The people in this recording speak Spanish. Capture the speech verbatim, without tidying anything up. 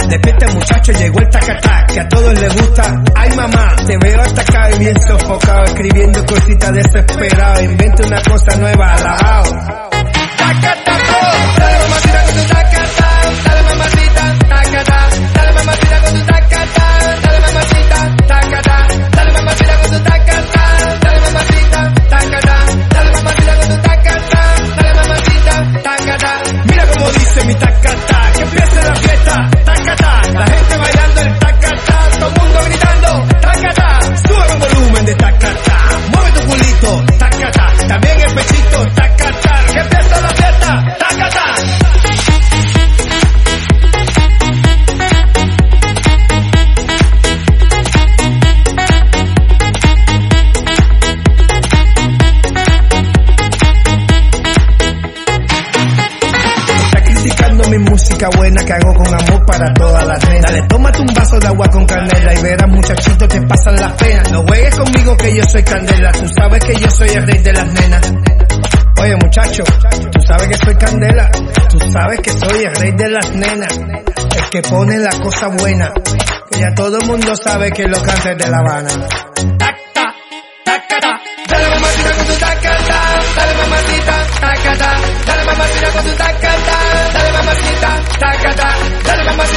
Despierta muchacho, llegó el tacatá, que a todos les gusta. Ay mamá, te veo hasta acá y bien sofocado, escribiendo cositas desesperado. Inventa una cosa nueva, alabao. Tacatá, dale mamacita con tu tacatá, dale mamacita, tacatá, dale mamacita con tu tacatá, dale mamacita, tacatá, dale mamacita con tu tacatá, dale mamacita, tacatá, dale mamacita con tu tacatá, dale mamacita, tacatá. Mira como dice mi tacatá, que empiece la fiesta, tacatá, la gente bailando el tacatá, todo el mundo gritando, tacatá, sube el volumen de tacatá, mueve tu culito, tacatá, también el pechito, tacatá, que empiece la fiesta, tacatá. Mi música buena que hago con amor para todas las nenas. Dale, tómate un vaso de agua con canela y verás muchachito te pasan las penas. No juegues conmigo que yo soy candela, tú sabes que yo soy el rey de las nenas. Oye muchacho, tú sabes que soy candela, tú sabes que soy el rey de las nenas. El que pone la cosa buena, que ya todo el mundo sabe que lo canta de La Habana. Taca, tacata, dale mamacita con tu tacata, dale mamacita, tacata, dale mamacita con tu tacata, dale mamacita, tacata, dale mamacita